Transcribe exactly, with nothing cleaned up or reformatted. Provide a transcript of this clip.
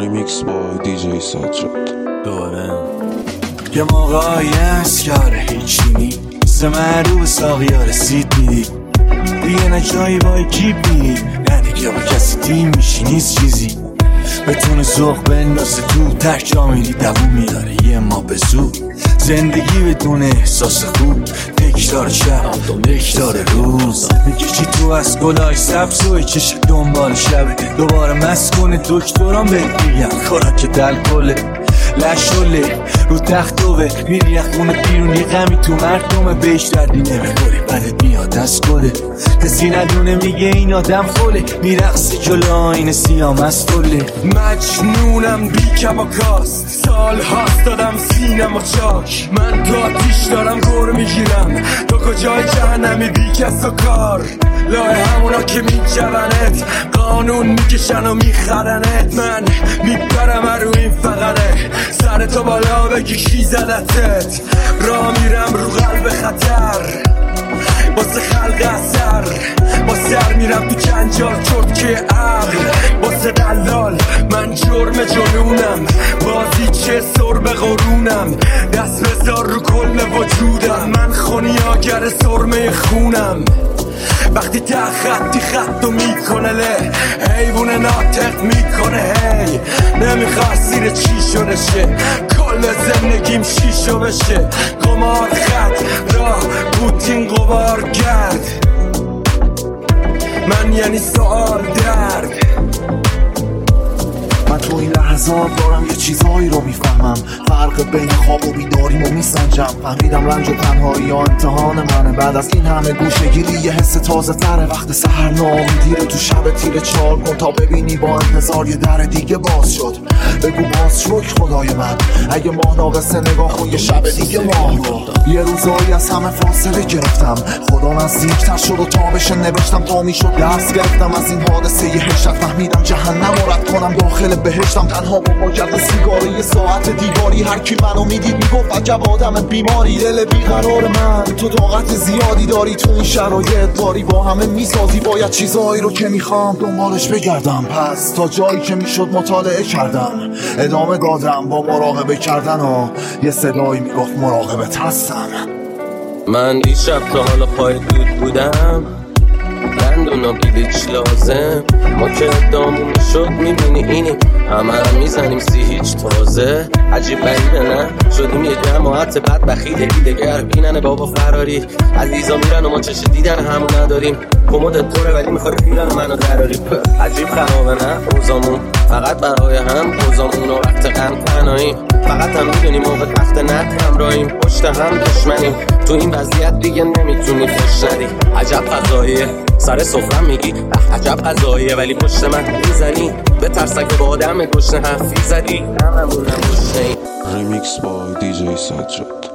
ریمیکس با دیجی سجاد. دوباره یه موقعی هست یاره هیچی نیست، معروف ساقیا رسید میدی دیگه نه جایی با جیب میدی، نه دیگه با کسی تیم میشی نیست چیزی بتونه ذوق بندازه تو تک جا میری دووم میاره یه ما به زود زندگی بدون احساس خوب تکرار شب تکرار روز میگه چی تو از گلای سبز و چش دنبال شبه دوباره مسکن دکتران بهت میگم خوراک دل کله لشوله رو تخت دوه میری خونه بیرون یه غمی تو مردمه بهش دردی نمیخوری بدت میاد از گله کسی ندونه میگه این آدم خوله میرقصی جلو آینه سیاه مستوله مجنونم بی کم و کاست سال هاست دادم سینم و چاک من تو آتیش دارم گور میگیرم تو کجای جهنمی بی کس و کار لای همونا که میجونت قانون میکشن و میخرنت من میپرم رو این فقره سر تو بالا بگی کی زدتت را میرم رو قلب خطر واسه خلق اثر با سر میرم تو جنجال چرت که عقل واسه دلال من جرم جنونم بازی چه سر به قرونم دست بذار رو کل وجودم من خونیاگر سرمه خونم وقتی تا خطی خطو میکنه له حیوون ناطق میکنه هی نمیخواد سیر چی شده شه کل زندگیم شیشو بشه قمار خط راه پوتین قبار کرد من یعنی سوال درد من تو این لحظات دارم یه چیزهایی رو میفهمم فرق بین خواب و بیداریمو میسنجم فهمیدم رنج و تنهایی ها امتحان منه بعد از این همه گوشهگیری یه حس تازه تره وقت سحر ناامیدیره تو شب تیره چال کن تا ببینی با انتظار یه در دیگه باز شد بگو باز شکر خدای من اگه ماه ناقصه نگاه کن یه شب دیگه ماه رو یه روزایی از همه فاصله گرفتم خدا نزدیکتر شد و تابش نوشتم تا میشد درس گرفتم از این حادثه یه هشت فهمیدم جهنم رو رد کنم داخل بهشتم تنها با باید سیگاره یه ساعت دیواری هر کی منو میدید میگفت عجب آدم بیماری دل بیقرار من تو طاقت زیادی داری تو این شرایط باری با همه میسازی باید چیزایی رو که میخوام دنبالش بگردم پس تا جایی که میشد مطالعه کردم ادامه دادم با مراقبه کردن و یه صدایی میگفت مراقبت هستم من دیشب تا حالا پای دود بودم دندونا بیلیچ لازم ما که دامون شد میبینی اینی همه رو میزنیم سی هیچ تازه عجیب غریبه نه شدیم یه جماعت بدبخی دگر بینن بابا فراری عزیزا میرن و ما چش دیدن همون نداریم کمودت پره ولی میخوای میرن منو دراری عجیب خرابه نه اوزامون فقط برای هم اوزامون و وقت غم تنهاییم فقط هم میدونیم موقع تخت نت همراهیم پشت هم دشمنیم تو این وضعیت دیگه نمیتونی خوش ندی عجب فضاییه سر سفرم میگی عجب قضاییه ولی پشت من میزنی به ترسک با آدم گشنه حرفی زدی هممونم گشنه ریمیکس با دیجی سجاد.